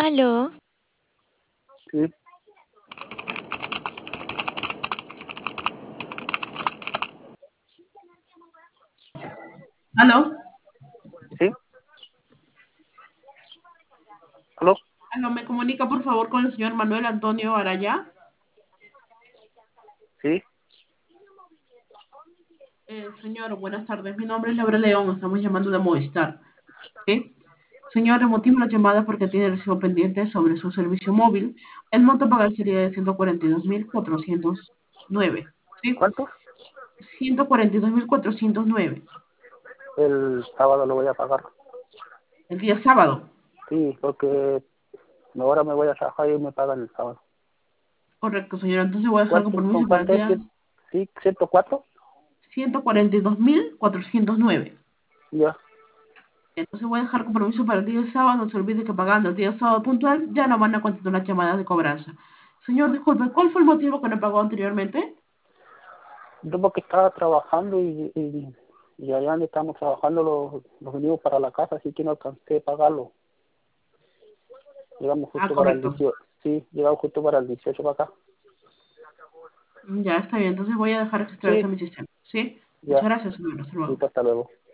Aló, Sí, Aló, sí, aló, aló, me comunica por favor con el señor Manuel Antonio Araya. sí, Señor, buenas tardes. Mi nombre es Laura León. Estamos llamando de Movistar. ¿Sí? Señor, le motivo la llamada porque tiene recibo pendiente sobre su servicio móvil. El monto a pagar sería de 142.409. ¿Sí? ¿cuánto? 142.409. El sábado lo voy a pagar. El día sábado. Sí, porque ahora me voy a trabajar y me pagan el sábado. Correcto, señor. Entonces voy a dejar ¿Cuánto? ¿Con compromiso para el cuánto es? día Sí, 104. 142.409. Ya, Entonces voy a dejar compromiso para el día sábado. No se olvide que pagando el día sábado puntual ya no van a continuar las llamadas de cobranza. Señor, disculpe, ¿cuál fue el motivo que no pagó anteriormente? yo porque estaba trabajando y allá donde estamos trabajando los venimos para la casa, así que no alcancé a pagarlo. Llegamos Ah, justo para el correcto. 18. Sí, llegamos justo para el 18 para acá. Ya está bien. Entonces voy a dejar registrarse Sí, en mi sistema. ¿Sí? Muchas ya, gracias, señor. Hasta luego. listo, hasta luego.